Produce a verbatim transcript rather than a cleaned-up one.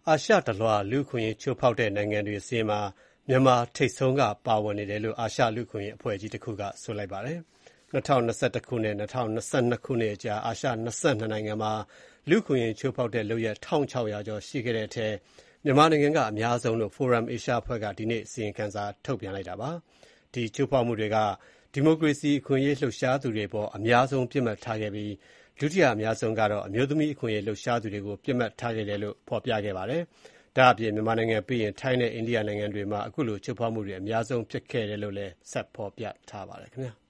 အာရှတလွှားလူ့အခွင့်အရေးချိုးဖောက်တဲ့နိုင်ငံတွေစာရင်းမှာမြန်မာထိပ်ဆုံးကပါဝင်နေတယ်လို့အာရှလူ့အခွင့်အရေးအဖွဲ့ကြီးတခုကဆိုလိုက်ပါတယ်။ ၂၀၂၁ ခုနဲ့ ၂၀၂၂ ခုနှစ်အကြား အာရှ ၂၂ နိုင်ငံမှာလူ့အခွင့်အရေးချိုးဖောက်တဲ့လုပ်ရပ် ၁၆၀၀ ကျော်ရှိခဲ့တဲ့အထဲ မြန်မာနိုင်ငံကအများဆုံးလို့ Forum Asia အဖွဲ့က ဒီနေ့ အစီရင်ခံစာထုတ်ပြန်လိုက်တာပါ။ ဒီချိုးဖောက်မှုတွေက ဒီမိုကရေစီအခွင့်အရေးလှုပ်ရှားသူတွေအပေါ်အများဆုံးပစ်မှတ်ထားခဲ့ပြီး ဒုတိယအများဆုံးကတော့ အမျိုးသမီးအခွင့်အရေးလှုပ်ရှားသူတွေကို ပစ်မှတ်ထားခဲ့တယ်လို့ ဖော်ပြခဲ့ပါတယ်။ ဒါ့အပြင် မြန်မာနိုင်ငံပြီးရင် ထိုင်းနဲ့ အိန္ဒိယနိုင်ငံတွေမှာ အခုလိုချိုးဖောက်မှုတွေအများဆုံးဖြစ်ခဲ့တယ်လို့လည်း ဖော်ပြထားပါတယ်။